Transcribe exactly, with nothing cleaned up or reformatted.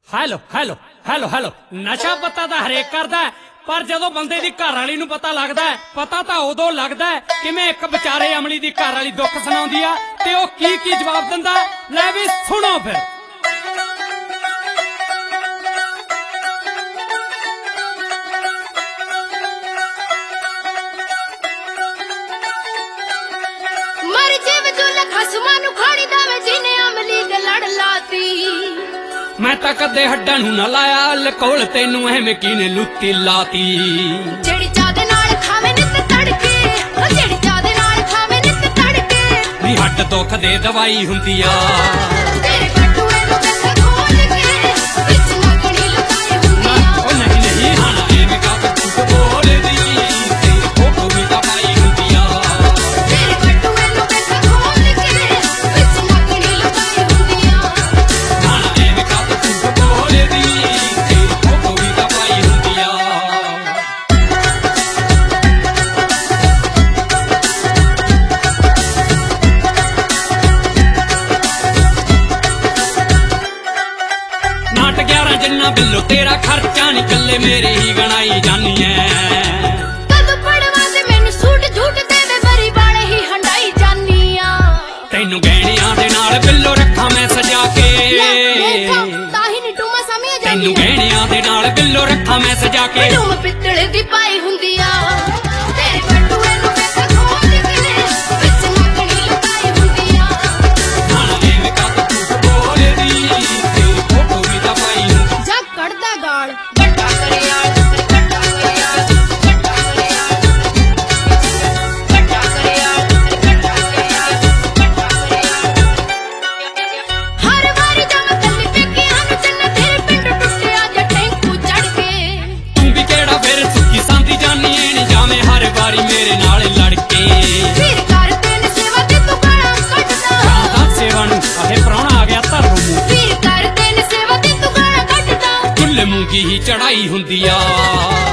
Hello hello hello hello ਨਸ਼ਾ ਪਤਾ ਤਾਂ ਹਰੇਕ ਕਰਦਾ ਪਰ ਜਦੋਂ ਬੰਦੇ ਦੀ ਘਰ ਵਾਲੀ ਨੂੰ ਪਤਾ ਲੱਗਦਾ ਪਤਾ ਤਾਂ ਉਦੋਂ ਲੱਗਦਾ ਕਿਵੇਂ ਇੱਕ ਵਿਚਾਰੇ ਅਮਲੀ ਦੀ ਘਰ ਵਾਲੀ ਦੁੱਖ ਸੁਣਾਉਂਦੀ ਆ ਤੇ ਉਹ ਕੀ ਕੀ ਜਵਾਬ ਦਿੰਦਾ। ਲੈ ਵੀ ਸੁਣੋ ਫਿਰ। ਮਰ ਜਿਵੇਂ ਜੁਲ ਖਸਮਾਂ ਨੂੰ ਖਾਣੀ ਦਾਵੇ ਜਿਹਨੇ ਅਮਲੀ ਦੇ ਲੜ ਲਾਤੀ। ਮੈਂ ਤਾਂ ਕਦੇ ਹੱਡਾਂ ਨੂੰ ਨਾ ਲਾਇਆ ਲਕੋਲ ਤੈਨੂੰ ਐਵੇਂ ਕਿਨੇ ਲੁੱਤੀ ਲਾਤੀ। ਜਿਹੜੀ ਚਾਹ ਦੇ ਨਾਲ ਖਾਵੇ ਨਿੱਤ ਤੜਕੇ ਉਹ ਜਿਹੜੀ ਚਾਹ ਦੇ ਨਾਲ ਖਾਵੇ ਨਿੱਤ ਤੜਕੇ ਨੀ ਹੱਡ ਦੁੱਖ ਦੇ ਦਵਾਈ ਹੁੰਦੀ ਆ। ਤੇਰੇ ਬਟੂਏ ਨੂੰ ਕਿੱਥੇ ਖੋਲ ਕੇ ਵਿੱਚ ਨਗਣੀ ਲੁਕਾਏ ਹੁੰਦੀ ਆ। ਉਹ ਨਹੀਂ ਨਹੀਂ ਹਾਂ ਐਵੇਂ ਕਾ ਤੂੰ ਬੋਲਦੀ ਤੇਰੀ ਫੋਟੋ ਵੀ ਦਵਾਈ ਹੁੰਦੀ ਆ। ਤੇਰੇ ਬਟੂਏ ਨੂੰ ਕਿੱਥੇ ਖੋਲ ਕੇ ਵਿੱਚ ਨਗਣੀ ਲੁਕਾਏ ਹੁੰਦੀ ਆ। ਹਾਂ ਐਵੇਂ ਕਾ ਤੂੰ ਬੋਲਦੀ ਤੇਰੀ ਫੋਟੋ ਵੀ ਦਵਾਈ ਹੁੰਦੀ ਆ। ਨਾਟ ਗਿਆਰਾਂ ਜਿੰਨਾ ਬਿੱਲੋ ਤੇਰਾ ਖਰਚਾ ਨੀ ਕੱਲੇ ਮੇਰੇ ਹੀ ਗਣਾਈ ਜਾਨੀ ਐ। ਕਦੋਂ ਪੜਵਾ ਦੇ ਮੈਨੂੰ ਸੂਟ ਝੂਟ ਦੇ ਦੇ ਬਰੀ ਬਾਣੇ ਹੀ ਹੰਡਾਈ ਜਾਨੀ ਆ। ਤੈਨੂੰ ਗਹਿਣਿਆਂ ਦੇ ਨਾਲ ਬਿੱਲੋ ਰੱਖਾਂ ਮੈਂ ਸਜਾ ਕੇ। ਤਾਂ ਹੀ ਨੀ ਟੂਮਾ ਸਮਝ ਤੈਨੂੰ ਜਾਂਦੀ ਗਹਿਣਿਆਂ ਦੇ ਨਾਲ ਬਿੱਲੋ ਰੱਖਾਂ ਮੈਂ ਸਜਾ ਕੇ। ਟੂਮ ਪਿੱਤਲ ਦੀ ਪਾਈ ਹੁੰਦੀ ਆ। ਤੇਰੇ ਬਟੂਏ ਨੂੰ ਕਿੱਥੇ ਖੋਲ ਕੇ ਵਿੱਚ ਨਗਣੀ ਲੁਕਾਈ ਹੁੰਦੀ ਆ। ਹਾਂ ਐਵੇਂ ਕਾ ਤੂੰ ਬੋਲਦੀ ਤੇਰੀ ਫੋਟੋ ਵੀ ਦਵਾਈ ਹੁੰਦੀ। ਜਾ ਕੱਢਦਾ ਗਾਲ ਗੱਟਾ ਕਰਿਆਲ ਗੱਟਾ ਕਰਿਆਲ ਗੱਟਾ ਕਰਿਆਲ ਗੱਟਾ ਕਰਿਆਲ ਗੱਟਾ ਕਰਿਆਲ ਗੱਟਾ ਕਰਿਆਲ। ਹਰ ਵਾਰੀ ਜਾਵਾਂ ਕੱਲੀ ਪੇਕਿਆਂ ਨੂੰ ਚੰਨਾ ਤੇਰੇ ਪਿੰਡ ਟੁੱਟਿਆ ਜਾਂ ਟੈਂਕੂ ਚੜ ਕੇ। ਤੂੰ ਵੀ ਕਿਹੜਾ ਫਿਰ ਸੁੱਕੀ ਸਾਂਦੀ ਜਾਨੀ ਏ ਨੀ ਜਾਵੇਂ ਹਰ ਵਾਰੀ ਮੇਰੇ ਨਾਲ ਲੜ ਕੇ। ਫਿਰ ਕਰਦੇ ਨੇ ਸੇਵਾ ਤੇ ਤੂੰ ਗਾਲਾਂ ਕੱਢਦਾ। ਤਾਂ ਸੇਵਾ ਨੂੰ ਆਹੇ ਪ੍ਰਾਹੁਣਾ ਆ ਗਿਆ ਧਰ ਨੂੰ। ਫਿਰ ਕਰਦੇ ਨੇ ਸੇਵਾ ਤੇ ਤੂੰ ਗਾਲਾਂ ਕੱਢਦਾ। ਚੁੱਲ੍ਹੇ ਮੂੰਗੀ ਹੀ ਚੜਾਈ ਹੁੰਦੀ ਆ।